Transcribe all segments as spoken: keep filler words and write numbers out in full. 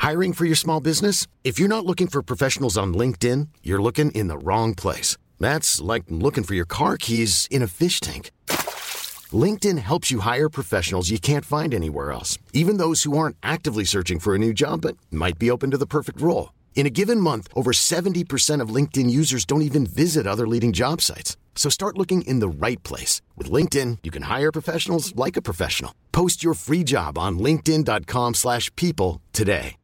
Hiring for your small business? If you're not looking for professionals on LinkedIn, you're looking in the wrong place. That's like looking for your car keys in a fish tank. LinkedIn helps you hire professionals you can't find anywhere else, even those who aren't actively searching for a new job but might be open to the perfect role. In a given month, over seventy percent of LinkedIn users don't even visit other leading job sites. So start looking in the right place. With LinkedIn, you can hire professionals like a professional. Post your free job on linkedin.com slash people today.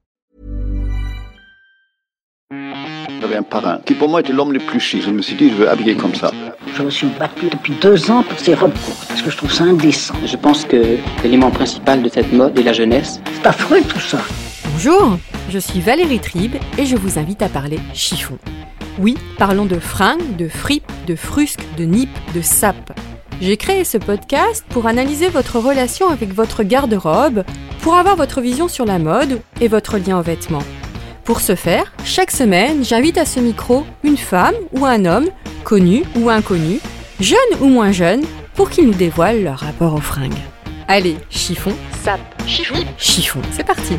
J'avais un parrain qui pour moi était l'homme le plus chic. Je me suis dit, je veux habiller comme ça. Je me suis battue depuis deux ans pour ces robes courtes, parce que je trouve ça indécent. Je pense que l'élément principal de cette mode est la jeunesse. C'est affreux tout ça. Bonjour, je suis Valérie Tribe et je vous invite à parler chiffon. Oui, parlons de fringues, de fripes, de frusques, de nippes, de sapes. J'ai créé ce podcast pour analyser votre relation avec votre garde-robe, pour avoir votre vision sur la mode et votre lien aux vêtements. Pour ce faire, chaque semaine, j'invite à ce micro une femme ou un homme, connu ou inconnu, jeune ou moins jeune, pour qu'ils nous dévoilent leur rapport aux fringues. Allez, chiffon, sape, chiffon, chiffon, c'est parti.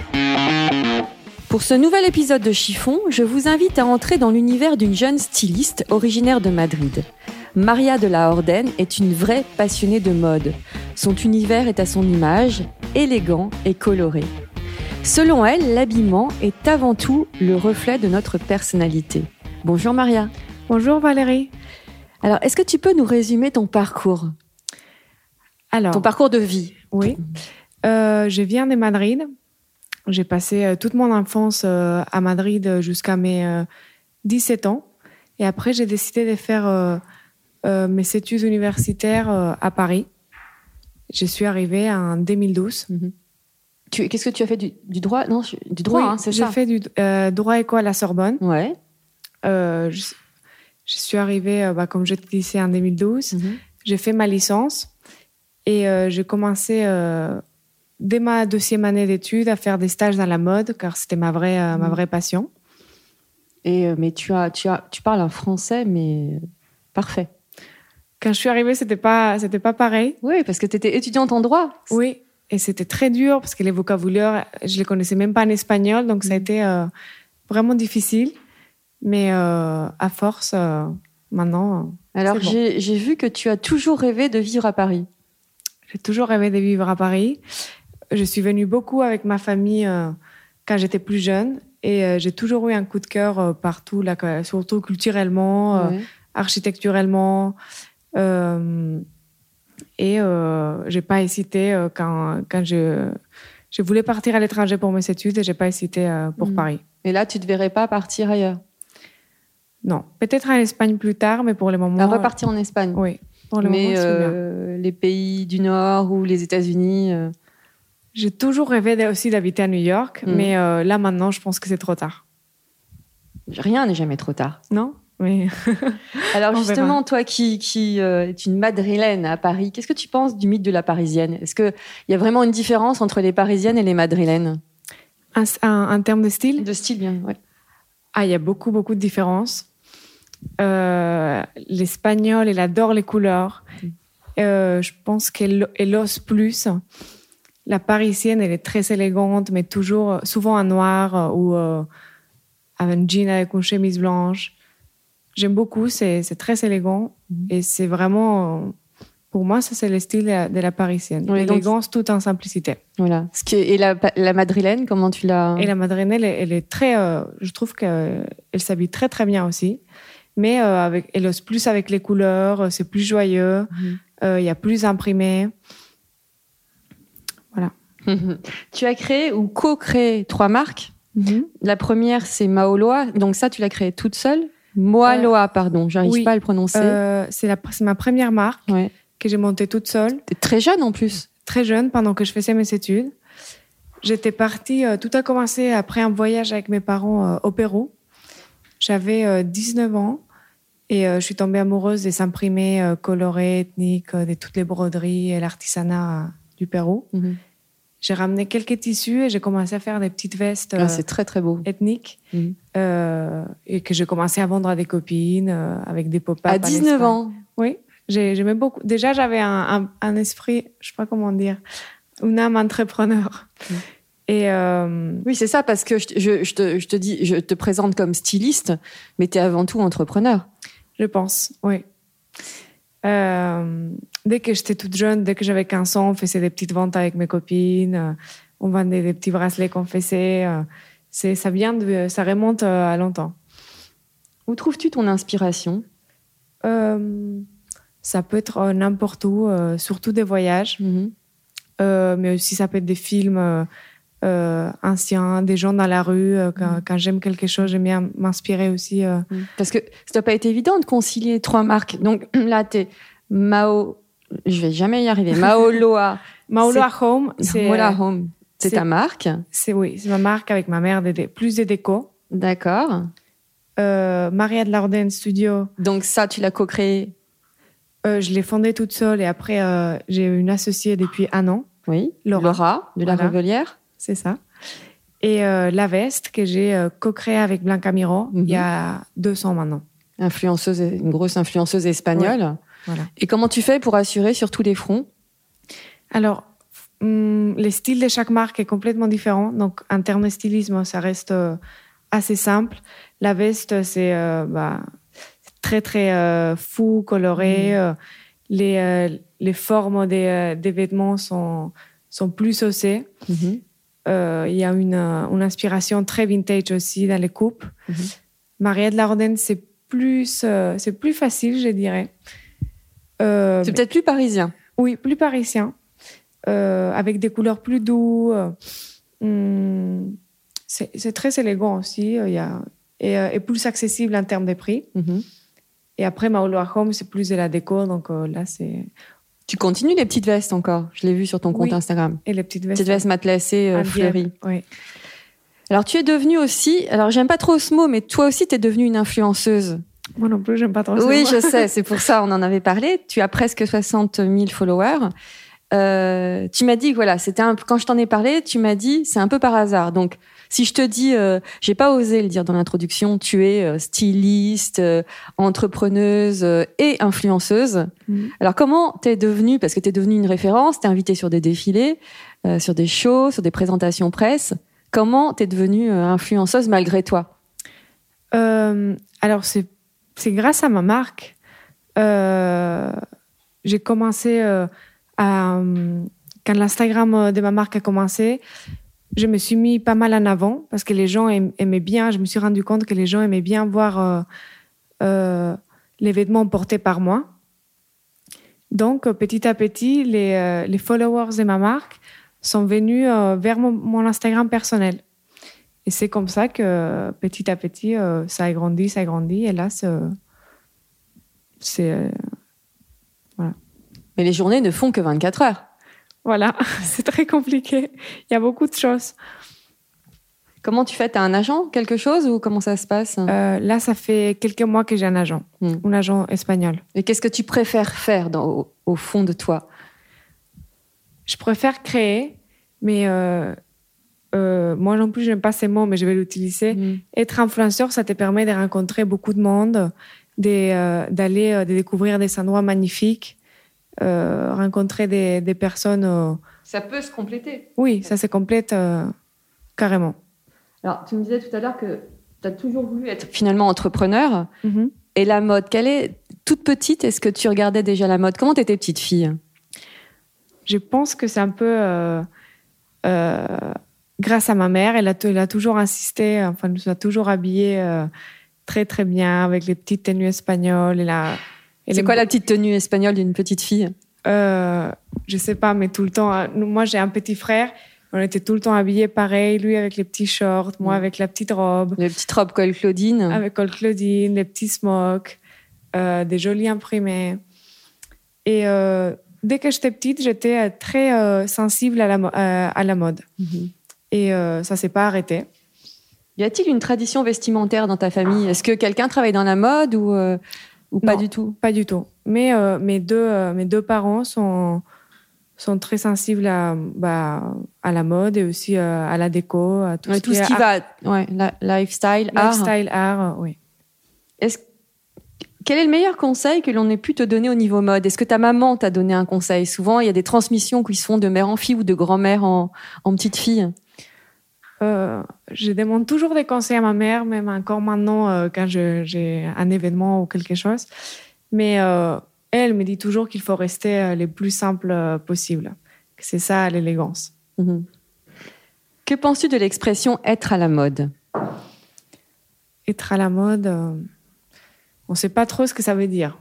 Pour ce nouvel épisode de Chiffon, je vous invite à entrer dans l'univers d'une jeune styliste originaire de Madrid. Maria de la Orden est une vraie passionnée de mode. Son univers est à son image, élégant et coloré. Selon elle, l'habillement est avant tout le reflet de notre personnalité. Bonjour Maria. Bonjour Valérie. Alors, est-ce que tu peux nous résumer ton parcours ? Alors, ton parcours de vie. Oui. Euh, je viens de Madrid. J'ai passé euh, toute mon enfance euh, à Madrid jusqu'à mes euh, dix-sept ans. Et après, j'ai décidé de faire euh, euh, mes études universitaires euh, à Paris. Je suis arrivée en deux mille douze. Mm-hmm. Tu, qu'est-ce que tu as fait du, du droit ? Non, du droit, oui, hein, c'est j'ai ça. fait du euh, droit éco à la Sorbonne. Ouais. Euh, je, je suis arrivée, euh, bah, comme je te disais, en deux mille douze. Mm-hmm. J'ai fait ma licence et euh, j'ai commencé, euh, dès ma deuxième année d'études, à faire des stages dans la mode, car c'était ma vraie, euh, mm-hmm. ma vraie passion. Et, euh, mais tu, as, tu, as, tu parles un français, mais parfait. Quand je suis arrivée, c'était pas, c'était pas pareil. Oui, parce que tu étais étudiante en droit. Oui. Et c'était très dur parce que les vocabulaires, je les connaissais même pas en espagnol, donc ça a été euh, vraiment difficile. Mais euh, à force, euh, maintenant. Alors c'est bon. j'ai, j'ai vu que tu as toujours rêvé de vivre à Paris. J'ai toujours rêvé de vivre à Paris. Je suis venue beaucoup avec ma famille euh, quand j'étais plus jeune, et euh, j'ai toujours eu un coup de cœur euh, partout, là, surtout culturellement, euh, ouais. architecturellement. Euh, Et euh, j'ai pas hésité euh, quand, quand je, je voulais partir à l'étranger pour mes études, et j'ai pas hésité euh, pour mmh. Paris. Et là, tu te verrais pas partir ailleurs ? Non, peut-être en Espagne plus tard, mais pour le moment. À repartir en Espagne. Oui, pour le mais moment. Mais euh, les pays du Nord ou les États-Unis. Euh... J'ai toujours rêvé aussi d'habiter à New York, mmh. mais euh, là maintenant, je pense que c'est trop tard. Rien n'est jamais trop tard. Non. Oui. Alors justement, toi qui, qui euh, es une madrilène à Paris, qu'est-ce que tu penses du mythe de la Parisienne ? Est-ce qu'il y a vraiment une différence entre les Parisiennes et les madrilènes ? En, en, en termes de style ? De style, bien, oui. Ah, il y a beaucoup, beaucoup de différences. Euh, L'Espagnole, elle adore les couleurs. Mm. Euh, je pense qu'elle elle ose plus. La Parisienne, elle est très élégante, mais toujours, souvent en noir ou euh, avec un jean avec une chemise blanche. J'aime beaucoup, c'est, c'est très élégant. Mmh. Et c'est vraiment, pour moi, ça c'est le style de la, de la Parisienne. Oui, l'élégance donc... tout en simplicité. Voilà. Ce qui est, et la, la madrilène, comment tu l'as... Et la madrilène, elle, elle est très... Euh, je trouve qu'elle s'habille très très bien aussi. Mais euh, avec, elle ose plus avec les couleurs, c'est plus joyeux, il mmh. euh, y a plus imprimé. Voilà. Tu as créé ou co-créé trois marques. Mmh. La première, c'est Maoloa. Donc ça, tu l'as créée toute seule. Moaloa, euh, pardon, j'arrive oui, pas à le prononcer. Euh, c'est, la, c'est ma première marque ouais. que j'ai montée toute seule. T'es très jeune en plus. Très jeune, pendant que je faisais mes études. J'étais partie, euh, tout a commencé après un voyage avec mes parents euh, au Pérou. J'avais euh, dix-neuf ans et euh, je suis tombée amoureuse des imprimés euh, colorés, ethniques, euh, de toutes les broderies et l'artisanat euh, du Pérou. Mm-hmm. J'ai ramené quelques tissus et j'ai commencé à faire des petites vestes euh, ah, c'est très, très beau. ethniques mmh. euh, et que j'ai commencé à vendre à des copines euh, avec des pop-up. À dix-neuf ans ? Oui, j'ai, j'aimais beaucoup. Déjà, j'avais un, un, un esprit, je ne sais pas comment dire, une âme entrepreneur. Mmh. Et euh, oui, c'est ça, parce que je, je, je, te, je te dis, je te présente comme styliste, mais tu es avant tout entrepreneur. Je pense, oui. Euh, dès que j'étais toute jeune, dès que j'avais quinze ans, on faisait des petites ventes avec mes copines. Euh, on vendait des petits bracelets qu'on faisait. Euh, c'est, ça vient de, ça remonte à longtemps. Où trouves-tu ton inspiration ? euh, Ça peut être n'importe où, euh, surtout des voyages. Mm-hmm. Euh, mais aussi, ça peut être des films euh, euh, anciens, des gens dans la rue. Euh, quand, mm. quand j'aime quelque chose, j'aime bien m'inspirer aussi. Euh. Parce que ça n'a pas été évident de concilier trois marques. Donc là, tu es Mao... Je vais jamais y arriver. Maoloa. Maoloa Home. C'est, Maoloa Home. C'est, c'est ta marque. C'est, oui, c'est ma marque avec ma mère, de, plus de déco. D'accord. Euh, Maria de Larden Studio. Donc ça, tu l'as co-créé? euh, Je l'ai fondée toute seule et après, euh, j'ai une associée depuis un an. Oui, Laura, Laura de la voilà. Revelière. C'est ça. Et euh, La Veste, que j'ai euh, co-créée avec Blanca Miró mm-hmm. il y a deux ans maintenant. Influenceuse, une grosse influenceuse espagnole. Ouais. Voilà. Et comment tu fais pour assurer sur tous les fronts? Alors, hum, les styles de chaque marque est complètement différent. Donc, en termes de stylisme, ça reste euh, assez simple. La veste, c'est euh, bah, très, très euh, fou, coloré. Mmh. Euh, les, euh, les formes des, euh, des vêtements sont, sont plus saucées. Mmh. Euh, il y a une, une inspiration très vintage aussi dans les coupes. Mmh. Maria de Larden, c'est plus, euh, c'est plus facile, je dirais. Euh, c'est peut-être plus parisien. Oui, plus parisien. Euh, avec des couleurs plus douces. Hum, c'est, c'est très élégant aussi. Il y a, et, et plus accessible en termes de prix. Mm-hmm. Et après, Maoloa Home, c'est plus de la déco. Donc euh, là, c'est... Tu continues les petites vestes encore? Je l'ai vu sur ton compte oui, Instagram. Et les petites vestes. Petites vestes matelassées, euh, fleuries. Oui. Alors, tu es devenue aussi... Alors, j'aime pas trop ce mot, mais toi aussi, tu es devenue une influenceuse. Moi non plus, j'aime pas trop ça. Oui, je sais, c'est pour ça, on en avait parlé. Tu as presque soixante mille followers. Euh, tu m'as dit, voilà, c'était un, quand je t'en ai parlé, tu m'as dit, c'est un peu par hasard. Donc, si je te dis, euh, j'ai pas osé le dire dans l'introduction, tu es euh, styliste, euh, entrepreneuse euh, et influenceuse. Mmh. Alors, comment t'es devenue, parce que t'es devenue une référence, t'es invitée sur des défilés, euh, sur des shows, sur des présentations presse. Comment t'es devenue euh, influenceuse malgré toi? euh, Alors, c'est C'est grâce à ma marque. Euh, j'ai commencé euh, à... Quand l'Instagram de ma marque a commencé, je me suis mis pas mal en avant parce que les gens aimaient bien. Je me suis rendu compte que les gens aimaient bien voir euh, euh, les vêtements portés par moi. Donc, petit à petit, les, euh, les followers de ma marque sont venus euh, vers mon, mon Instagram personnel. Et c'est comme ça que petit à petit, euh, ça a grandi, ça a grandi. Et là, c'est... c'est euh, voilà. Mais les journées ne font que vingt-quatre heures. Voilà, c'est très compliqué. Il y a beaucoup de choses. Comment tu fais? Tu as un agent, quelque chose, ou comment ça se passe? euh, Là, ça fait quelques mois que j'ai un agent, hmm. un agent espagnol. Et qu'est-ce que tu préfères faire dans, au, au fond de toi? Je préfère créer, mais... Euh, Euh, moi non plus, j'aime pas ces mots, mais je vais l'utiliser. Mmh. Être influenceur, ça te permet de rencontrer beaucoup de monde, de, euh, d'aller euh, de découvrir des endroits magnifiques, euh, rencontrer des, des personnes. Euh... Ça peut se compléter. Oui, ça se complète euh, carrément. Alors, tu me disais tout à l'heure que tu as toujours voulu être finalement entrepreneur. Mmh. Et la mode, quelle est toute petite? Est-ce que tu regardais déjà la mode? Comment t'étais petite fille? Je pense que c'est un peu. Euh, euh, Grâce à ma mère, elle a, elle a toujours insisté, enfin, elle nous a toujours habillés euh, très, très bien, avec les petites tenues espagnoles. Elle a, elle C'est quoi la petite tenue espagnole d'une petite fille? euh, Je sais pas, mais tout le temps. Moi, j'ai un petit frère, on était tout le temps habillés pareil, lui avec les petits shorts, moi avec la petite robe. Les petites robes col Claudine. Avec col Claudine, les petits smocks, euh, des jolis imprimés. Et euh, dès que j'étais petite, j'étais très euh, sensible à la, euh, à la mode. Mm-hmm. Et euh, ça ne s'est pas arrêté. Y a-t-il une tradition vestimentaire dans ta famille? Est-ce que quelqu'un travaille dans la mode ou, euh, ou pas non, du tout? Pas du tout. Mais euh, mes, deux, euh, mes deux parents sont, sont très sensibles à, bah, à la mode et aussi euh, à la déco, à tout ouais, ce tout qui, ce qui va... Ouais, la, lifestyle, art. Lifestyle, art, oui. Est-ce... Quel est le meilleur conseil que l'on ait pu te donner au niveau mode? Est-ce que ta maman t'a donné un conseil? Souvent, il y a des transmissions qui se font de mère en fille ou de grand-mère en, en petite fille. euh, je demande toujours des conseils à ma mère, même encore maintenant euh, quand je, j'ai un événement ou quelque chose. Mais euh, elle me dit toujours qu'il faut rester euh, les plus simples euh, possible. C'est ça l'élégance. Mmh. Que penses-tu de l'expression « être à la mode » ? Être à la mode, euh, on ne sait pas trop ce que ça veut dire.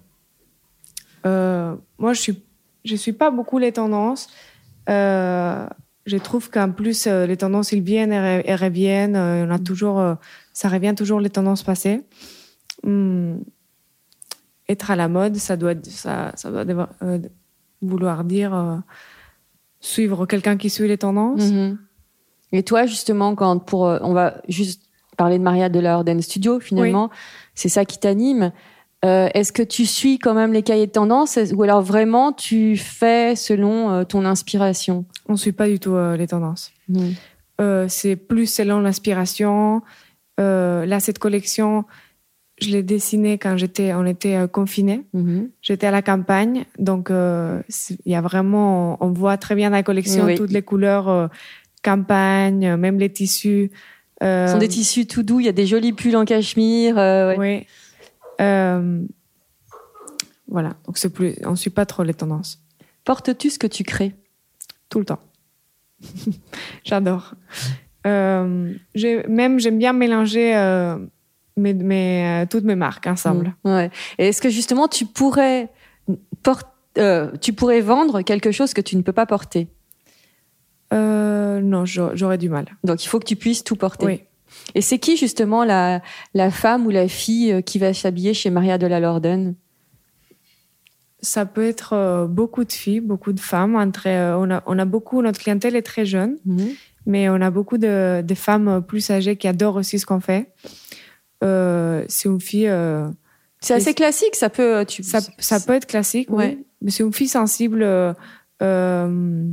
Euh, moi, je ne suis, je suis pas beaucoup les tendances. Euh, je trouve qu'en plus, euh, les tendances, ils viennent et, et reviennent. Euh, on a toujours, euh, ça revient toujours les tendances passées. Hum, être à la mode, ça doit, ça, ça doit devoir, euh, vouloir dire euh, suivre quelqu'un qui suit les tendances. Mmh. Et toi, justement, quand pour, euh, on va juste parler de Maria de la Orden Studio, finalement, oui. C'est ça qui t'anime. Euh, est-ce que tu suis quand même les cahiers de tendance ou alors vraiment tu fais selon euh, ton inspiration ? On ne suit pas du tout euh, les tendances. Mmh. Euh, c'est plus selon l'inspiration. Euh, là, cette collection, je l'ai dessinée quand j'étais, on était euh, confinés. Mmh. J'étais à la campagne, donc il euh, y a vraiment, on voit très bien dans la collection oui. toutes les couleurs euh, campagne, même les tissus. Euh, Ce sont des tissus tout doux. Il y a des jolis pulls en cachemire. Euh, ouais. Oui. Euh, voilà. Donc c'est plus, on suit pas trop les tendances. Portes-tu ce que tu crées ? Tout le temps. J'adore. Euh, j'ai, même j'aime bien mélanger euh, mes, mes, toutes mes marques ensemble. Mmh, ouais. Et est-ce que justement tu pourrais porter, euh, tu pourrais vendre quelque chose que tu ne peux pas porter ? Euh, non, j'aurais du mal. Donc, il faut que tu puisses tout porter. Oui. Et c'est qui, justement, la, la femme ou la fille qui va s'habiller chez Maria de la Lorden ? Ça peut être euh, beaucoup de filles, beaucoup de femmes. Entre, euh, on, a, on a beaucoup, notre clientèle est très jeune, mmh. mais on a beaucoup de, de femmes plus âgées qui adorent aussi ce qu'on fait. Euh, c'est une fille... Euh, c'est assez classique, ça peut... Tu... Ça, ça peut être classique, ouais. Oui. Mais c'est une fille sensible... Euh, euh,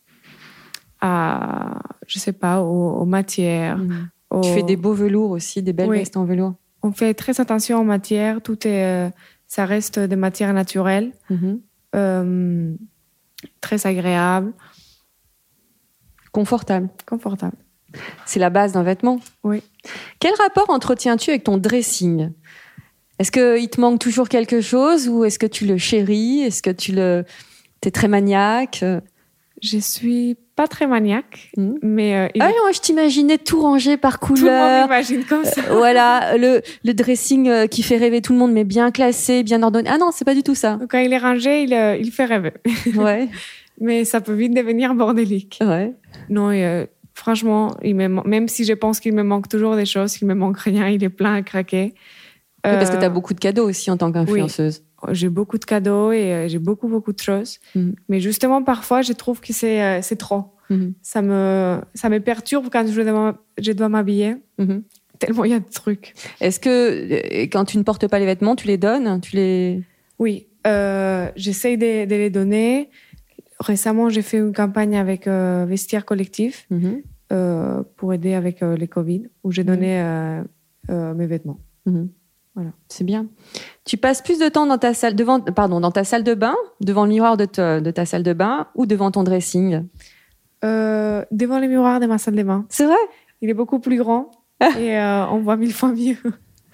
à, je sais pas, aux, aux matières. Mmh. Aux... Tu fais des beaux velours aussi, des belles oui. vestes en velours. On fait très attention aux matières. Tout est, ça reste des matières naturelles, mmh. euh, très agréables, confortables. Confortable. C'est la base d'un vêtement. Oui. Quel rapport entretiens-tu avec ton dressing ? Est-ce que il te manque toujours quelque chose ou est-ce que tu le chéris ? Est-ce que tu le, t'es très maniaque ? Je suis pas très maniaque, mmh. mais... Euh, ah est... non, je t'imaginais tout rangé par couleur. Tout le monde m'imagine comme ça. Euh, voilà, le, le dressing euh, qui fait rêver tout le monde, mais bien classé, bien ordonné. Ah non, c'est pas du tout ça. Quand il est rangé, il, euh, il fait rêver. Ouais. Mais ça peut vite devenir bordélique. Ouais. Non, et, euh, franchement, il me, même si je pense qu'il me manque toujours des choses, il me manque rien, il est plein à craquer. Euh... Oui, parce que tu as beaucoup de cadeaux aussi en tant qu'influenceuse. Oui. J'ai beaucoup de cadeaux et euh, j'ai beaucoup, beaucoup de choses. Mmh. Mais justement, parfois, je trouve que c'est, euh, c'est trop. Mmh. Ça me, ça me perturbe quand je dois, je dois m'habiller. Mmh. Tellement il y a de trucs. Est-ce que quand tu ne portes pas les vêtements, tu les donnes ? Tu les... Oui, euh, j'essaye de, de les donner. Récemment, j'ai fait une campagne avec euh, Vestiaire Collectif mmh. euh, pour aider avec euh, les Covid, où j'ai donné euh, euh, mes vêtements. Mmh. Voilà, c'est bien. Tu passes plus de temps dans ta salle, devant, pardon, dans ta salle de bain, devant le miroir de, te, de ta salle de bain, ou devant ton dressing ? euh, Devant le miroir de ma salle de bain. C'est vrai ? Il est beaucoup plus grand et euh, on voit mille fois mieux.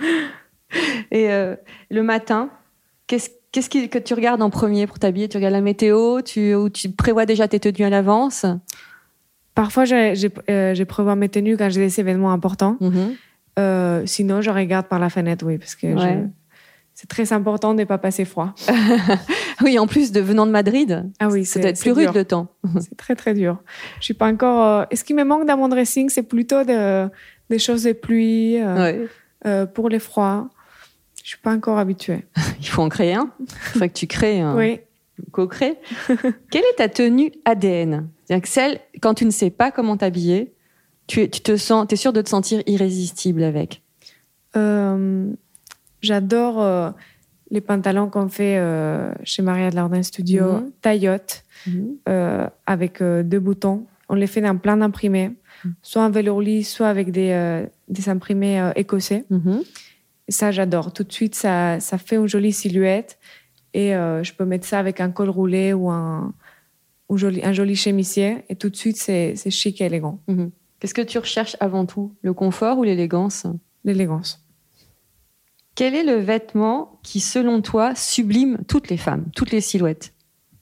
Et euh, le matin, qu'est-ce, qu'est-ce que tu regardes en premier pour t'habiller ? Tu regardes la météo, tu, ou tu prévois déjà tes tenues à l'avance ? Parfois, j'ai, j'ai, euh, j'ai prévois mes tenues quand j'ai des événements importants. Mm-hmm. Euh, sinon, je regarde par la fenêtre, oui, parce que ouais. je... c'est très important de ne pas passer froid. Oui, en plus de venant de Madrid, ah oui, ça c'est, doit être plus rude le temps. C'est très, très dur. Je suis pas encore... Euh... Et ce qui me manque dans mon dressing, c'est plutôt de... des choses de pluie, euh, ouais. euh, pour les froids. Je suis pas encore habituée. Il faut en créer un. Il faudrait que tu crées un... Oui. Co-crée. Quelle est ta tenue A D N ? C'est-à-dire que celle, quand tu ne sais pas comment t'habiller, Tu, tu te sens, t'es sûre de te sentir irrésistible avec ? euh, J'adore euh, les pantalons qu'on fait euh, chez Maria de la Lorden Studio, mm-hmm. taillotte, mm-hmm. euh, avec euh, deux boutons. On les fait dans plein d'imprimés, mm-hmm. soit en velours lisse, soit avec des, euh, des imprimés euh, écossais. Mm-hmm. Et ça, j'adore. Tout de suite, ça, ça fait une jolie silhouette. Et euh, je peux mettre ça avec un col roulé ou un, un, joli, un joli chemisier. Et tout de suite, c'est, c'est chic et élégant. Mm-hmm. Qu'est-ce que tu recherches avant tout? Le confort ou l'élégance? L'élégance. Quel est le vêtement qui, selon toi, sublime toutes les femmes, toutes les silhouettes?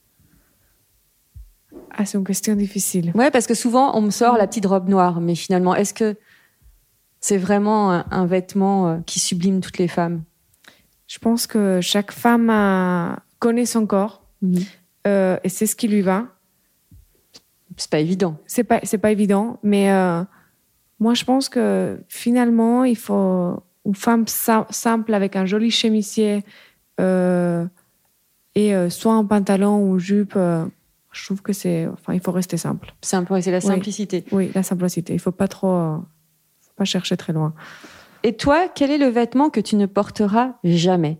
Ah, c'est une question difficile. Ouais, parce que souvent, on me sort la petite robe noire, mais finalement, est-ce que c'est vraiment un, un vêtement qui sublime toutes les femmes? Je pense que chaque femme a... connaît son corps mmh. euh, et c'est ce qui lui va. C'est pas évident. C'est pas, c'est pas évident, mais euh, moi, je pense que finalement, il faut une femme sa- simple avec un joli chemisier euh, et euh, soit un pantalon ou une jupe. Euh, je trouve que c'est, enfin, il faut rester simple. Simple, c'est la simplicité. Oui, oui, la simplicité. Il faut pas trop, euh, faut pas chercher très loin. Et toi, quel est le vêtement que tu ne porteras jamais?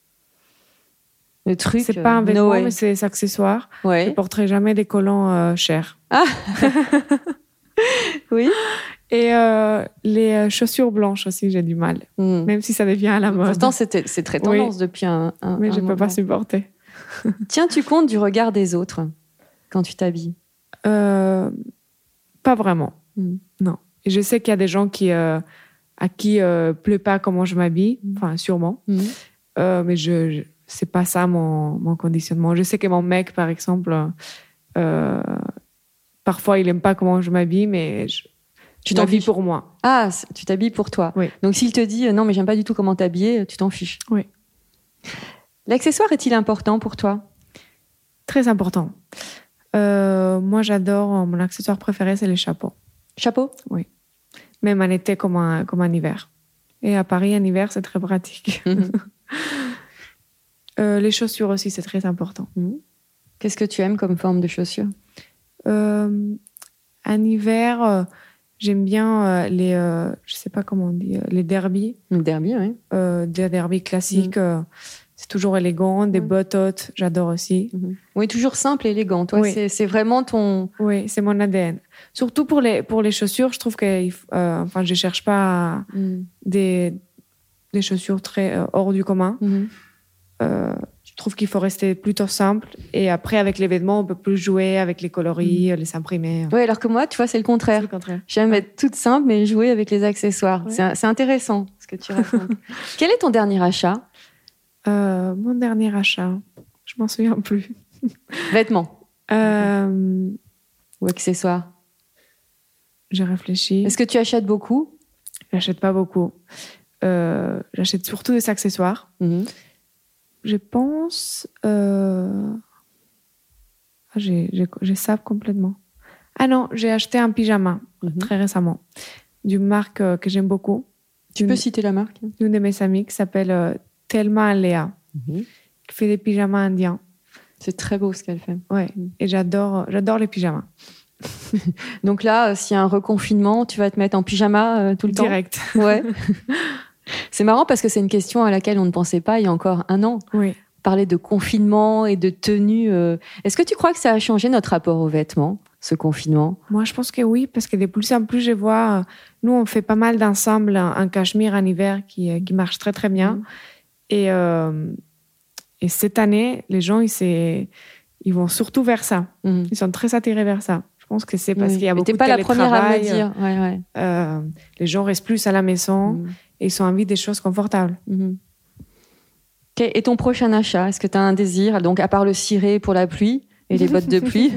Le truc. C'est pas un vêtement, Noé. mais c'est des accessoires. Ouais. Je porterai jamais des collants euh, chers. Ah. Oui. Et euh, les chaussures blanches aussi, j'ai du mal. Mm. Même si ça devient à la mode. Pourtant, c'était, c'est très tendance oui. depuis un, un Mais un je moment. peux pas supporter. Tiens-tu compte du regard des autres quand tu t'habilles? euh, Pas vraiment. Mm. Non. Et je sais qu'il y a des gens qui, euh, à qui euh, plaît pas comment je m'habille. Mm. Enfin, sûrement. Mm. Euh, mais je, je c'est pas ça mon, mon conditionnement. Je sais que mon mec, par exemple, euh, parfois il aime pas comment je m'habille, mais je, tu je m'habille fiches. pour moi. Ah, tu t'habilles pour toi. Oui. Donc s'il te dit non, mais j'aime pas du tout comment t'habiller, tu t'en fiches. Oui. L'accessoire est-il important pour toi? Très important. Euh, moi, j'adore. Mon accessoire préféré, c'est les chapeaux. Chapeau? Oui. Même en été comme en, comme en hiver. Et à Paris, en hiver, c'est très pratique. Mm-hmm. euh, les chaussures aussi, c'est très important. Mm-hmm. Qu'est-ce que tu aimes comme forme de chaussures? euh, En hiver, euh, j'aime bien euh, les, euh, je sais pas comment on dit, euh, les derbies. Le derby, oui. Euh, des derbies classiques. Mm. Euh, c'est toujours élégant. Des mm. bottes hautes, j'adore aussi. Mm-hmm. Oui, toujours simple et élégant. Toi, oui. c'est, c'est vraiment ton... Oui, c'est mon A D N. Surtout pour les, pour les chaussures, je trouve que euh, enfin, je cherche pas mm. des, des chaussures très euh, hors du commun. Mm-hmm. Euh, je trouve qu'il faut rester plutôt simple. Et après, avec les vêtements, on peut plus jouer avec les coloris, mmh. les imprimer. Oui, alors que moi, tu vois, c'est le contraire. C'est le contraire. J'aime ouais. être toute simple, mais jouer avec les accessoires. Ouais. C'est, c'est intéressant, ce que tu racontes. Quel est ton dernier achat? euh, Mon dernier achat, je m'en souviens plus. Vêtements euh, ou accessoires? J'ai réfléchi. Est-ce que tu achètes beaucoup? J'achète pas beaucoup. Euh, j'achète surtout des accessoires. Mmh. Je pense... Euh... Ah, j'ai, j'ai, j'ai zappé complètement. Ah non, j'ai acheté un pyjama mm-hmm. très récemment d'une marque euh, que j'aime beaucoup. Tu d'une, peux citer la marque? D'une de mes amies qui s'appelle euh, Thelma Léa, mm-hmm. qui fait des pyjamas indiens. C'est très beau ce qu'elle fait. Ouais, mm. et j'adore, j'adore les pyjamas. Donc là, euh, s'il y a un reconfinement, tu vas te mettre en pyjama euh, tout le Direct. temps? Direct. Ouais. C'est marrant parce que c'est une question à laquelle on ne pensait pas il y a encore un an. Oui. Parler de confinement et de tenue. Euh... Est-ce que tu crois que ça a changé notre rapport aux vêtements, ce confinement? Moi, je pense que oui, parce que de plus en plus, je vois... Nous, on fait pas mal d'ensembles en cachemire en hiver qui, qui marche très, très bien. Mmh. Et, euh, et cette année, les gens, ils, ils vont surtout vers ça. Mmh. Ils sont très attirés vers ça. Je pense que c'est parce oui. qu'il y a beaucoup de télétravail. T'es pas la première à me le dire. Ouais, ouais. Euh, les gens restent plus à la maison. Mmh. Et ils ont envie des choses confortables. Mmh. Okay. Et ton prochain achat, est-ce que tu as un désir, donc à part le ciré pour la pluie et les bottes de pluie?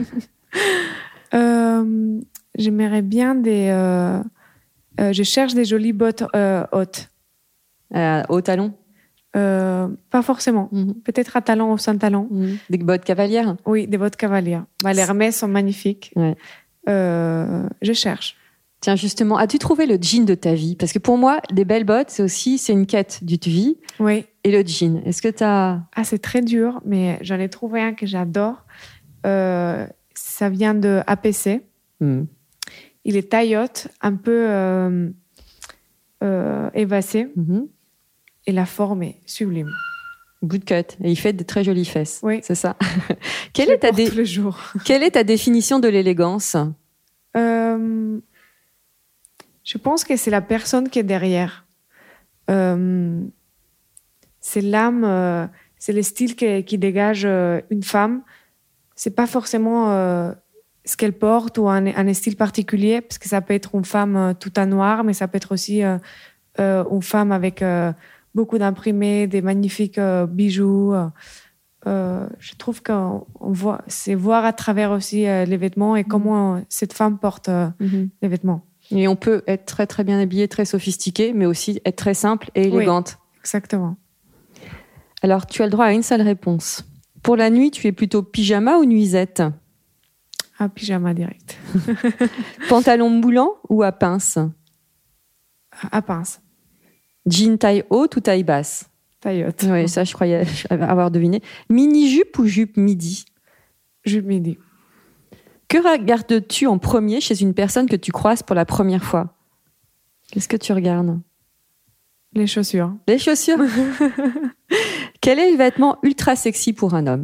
euh, J'aimerais bien des... Euh, euh, je cherche des jolies bottes euh, hautes. Euh, haut talon? euh, Pas forcément. Mmh. Peut-être à talons ou sans talons. Mmh. Des bottes cavalières? Oui, des bottes cavalières. Bah, les Hermès sont magnifiques. Ouais. Euh, je cherche. Tiens, justement, as-tu trouvé le jean de ta vie? Parce que pour moi, des belles bottes, c'est aussi c'est une quête d'une vie. Oui. Et le jean, est-ce que tu as... Ah, c'est très dur, mais j'en ai trouvé un que j'adore. Euh, ça vient de A P C. Mm. Il est taillotte, un peu euh, euh, évasé. Mm-hmm. Et la forme est sublime. Bootcut. Et il fait de très jolies fesses. Oui. C'est ça. Quelle, est ta dé... tous les jours. Quelle est ta définition de l'élégance? euh... Je pense que c'est la personne qui est derrière. Euh, c'est l'âme, euh, c'est le style qui, qui dégage euh, une femme. C'est pas forcément euh, ce qu'elle porte ou un, un style particulier, parce que ça peut être une femme euh, tout en noir, mais ça peut être aussi euh, euh, une femme avec euh, beaucoup d'imprimés, des magnifiques euh, bijoux. Euh, je trouve qu'on on voit, c'est voir à travers aussi euh, les vêtements et comment euh, cette femme porte euh, mm-hmm. les vêtements. Et on peut être très très bien habillée, très sophistiquée, mais aussi être très simple et élégante. Oui, exactement. Alors, tu as le droit à une seule réponse. Pour la nuit, tu es plutôt pyjama ou nuisette ? Ah, pyjama direct. Pantalon moulant ou à pince ? À pince. Jean taille haute ou taille basse ? Taille haute. Oui, ça, je croyais avoir deviné. Mini-jupe ou jupe midi ? Jupe midi. Que regardes-tu en premier chez une personne que tu croises pour la première fois ? Qu'est-ce que tu regardes ? Les chaussures. Les chaussures. Quel est le vêtement ultra sexy pour un homme ?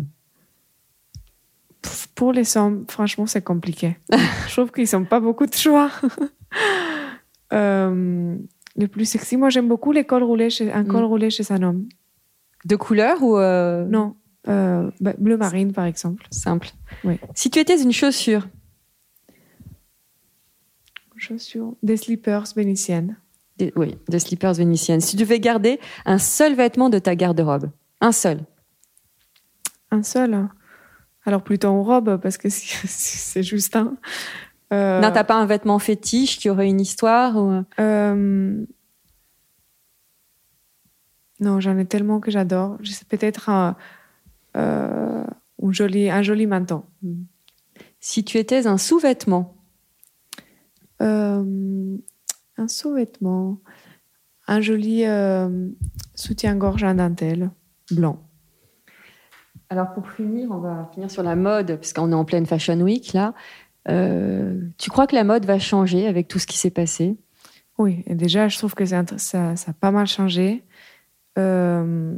Pour les hommes, franchement, c'est compliqué. Je trouve qu'ils n'ont pas beaucoup de choix. euh, le plus sexy, moi, j'aime beaucoup les cols roulés chez, un col mmh. roulé chez un homme. De couleur ou... Euh... Non, euh, bah, bleu marine, par exemple. Simple. Oui. Si tu étais une chaussure ? Chaussures, des slippers vénitiennes. Des, oui, des slippers vénitiennes. Si tu devais garder un seul vêtement de ta garde-robe, un seul. Un seul ? Alors plutôt en robe, parce que si, si c'est juste un... Euh... Non, t'as pas un vêtement fétiche qui aurait une histoire ou... euh... Non, j'en ai tellement que j'adore. Je sais peut-être un, euh, un, joli, un joli manteau. Si tu étais un sous-vêtement euh... Un sous-vêtement, un joli euh, soutien-gorge en dentelle, blanc. Alors pour finir, on va finir sur la mode, parce qu'on est en pleine Fashion Week, là. Euh, tu crois que la mode va changer avec tout ce qui s'est passé ? Oui, et déjà, je trouve que ça, ça, ça a pas mal changé. Euh,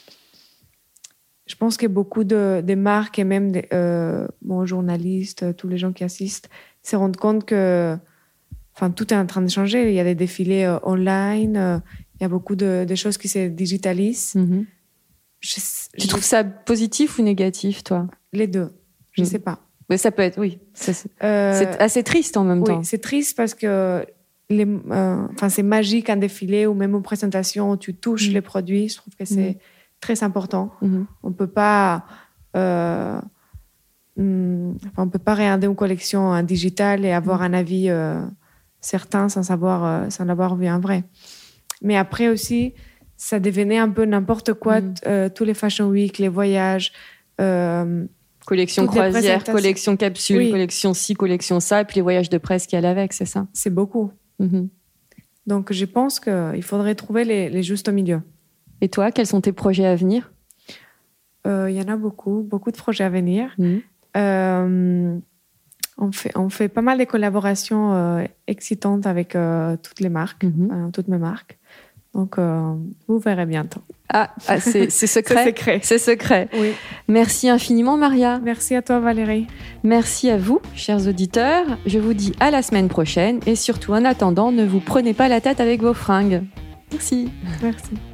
je pense que beaucoup de, de marques et même des euh, bon, journalistes, tous les gens qui assistent, se rendent compte que enfin, tout est en train de changer. Il y a des défilés euh, online, euh, il y a beaucoup de, de choses qui se digitalisent. Mm-hmm. Je, tu je... trouves ça positif ou négatif, toi ? Les deux, je ne mm. sais pas. Mais ça peut être, oui. C'est, c'est, euh, c'est assez triste en même oui, temps. Oui, c'est triste parce que les, euh, enfin, c'est magique un défilé ou même une présentation où tu touches mm. les produits. Je trouve que c'est mm. très important. Mm-hmm. On ne peut pas... Euh, mm, enfin, on peut pas regarder une collection en digital et avoir mm. un avis euh, certain sans savoir, euh, sans avoir vu un vrai. Mais après aussi, ça devenait un peu n'importe quoi. Mm. Euh, tous les Fashion Week, les voyages... Euh, collection croisière, collection capsule, oui. collection ci, collection ça, et puis les voyages de presse qui allaient avec, c'est ça ? C'est beaucoup. Mm-hmm. Donc, je pense qu'il faudrait trouver les, les justes milieux. Et toi, quels sont tes projets à venir ? Il euh, y en a beaucoup, beaucoup de projets à venir. Mm-hmm. Euh, on, fait, on fait pas mal de collaborations euh, excitantes avec euh, toutes les marques, mm-hmm. euh, toutes mes marques. Donc, euh, vous verrez bientôt. Ah, ah c'est, c'est secret. C'est secret. C'est secret. Oui. Merci infiniment, Maria. Merci à toi, Valérie. Merci à vous, chers auditeurs. Je vous dis à la semaine prochaine. Et surtout, en attendant, ne vous prenez pas la tête avec vos fringues. Merci. Merci.